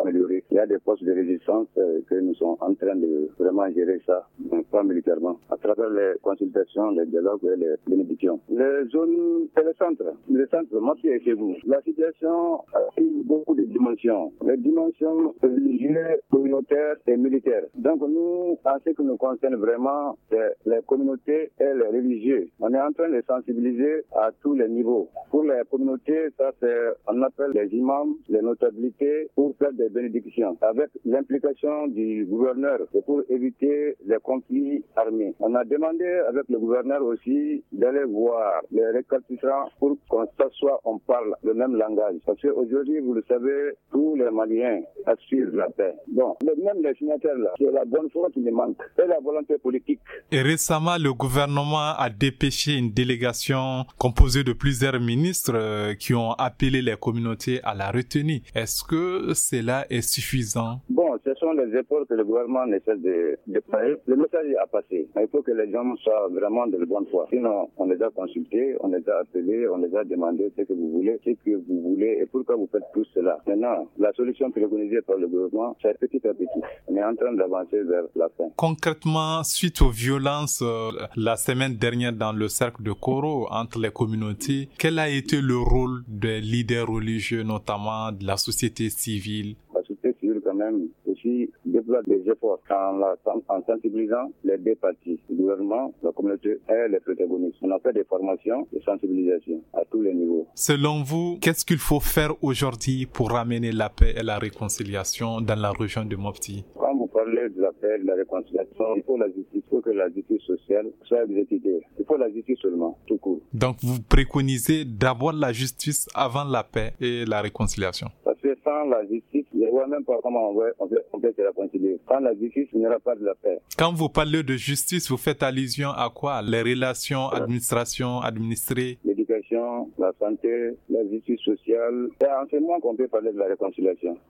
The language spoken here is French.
améliorer. Il y a des postes de résistance que nous sommes en train de vraiment gérer ça, pas militairement, à travers les consultations, les dialogues et les bénédictions. Les zones, c'est le centre, moi qui est chez vous. La situation a pris beaucoup de dimensions. Les dimensions religieuses, communautaires et militaires. Donc nous, en ce qui nous concerne vraiment, c'est les communautés et les religieux. On est en train de sensibiliser à tous les niveaux. Pour les communautés, ça c'est, on appelle les imams, les notabilités pour faire des bénédictions. Avec l'implication du gouverneur, c'est pour éviter les conflits armés. On a demandé avec le gouverneur aussi d'aller voir les récalcitrants pour qu'on s'assoie, on parle le même langage. Parce qu'aujourd'hui, vous le savez, tous les Maliens assurent la paix. Bon, même les signataires là, c'est la bonne foi qui les manque, et la volonté politique. Et récemment, le gouvernement a dépêché une délégation composée de plusieurs ministres qui ont appelé les communautés à la retenue. Est-ce que cela est suffisant? Bon, ce sont les efforts que le gouvernement essaie de faire. Le message a passé. Il faut que les gens soient vraiment de bonne foi. Sinon, on les a consultés, on les a appelés, on les a demandé ce que vous voulez et pourquoi vous faites tout cela. Maintenant, la solution préconisée par le gouvernement, c'est petit à petit. On est en train d'avancer vers la fin. Concrètement, suite aux violences la semaine dernière dans le cercle de Koro entre les communautés, quel a été le rôle des leaders religieux, notamment de la société civile? La société civile, quand même, aussi déploie des efforts en sensibilisant les deux parties, le gouvernement, la communauté et les protagonistes. On a fait des formations de sensibilisation à tous les niveaux. Selon vous, qu'est-ce qu'il faut faire aujourd'hui pour ramener la paix et la réconciliation dans la région de Mopti? Quand vous parlez de la paix, de la réconciliation, il faut la justice, il faut que la justice sociale soit exécutée. Il faut la justice seulement, tout court. Donc vous préconisez d'abord la justice avant la paix et la réconciliation? Parce que sans la justice, je ne vois même pas comment on peut se réconcilier. Sans la justice, il n'y aura pas de la paix. Quand vous parlez de justice, vous faites allusion à quoi? Les relations administration, administrée? L'éducation, la santé, la justice sociale. C'est en ce moment qu'on peut parler de la réconciliation.